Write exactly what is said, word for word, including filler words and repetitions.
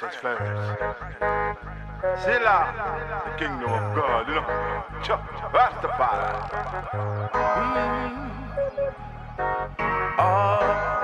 Princess Flowers. Silla, the kingdom of God, you know. Cha, Rastafari. Mm. Oh.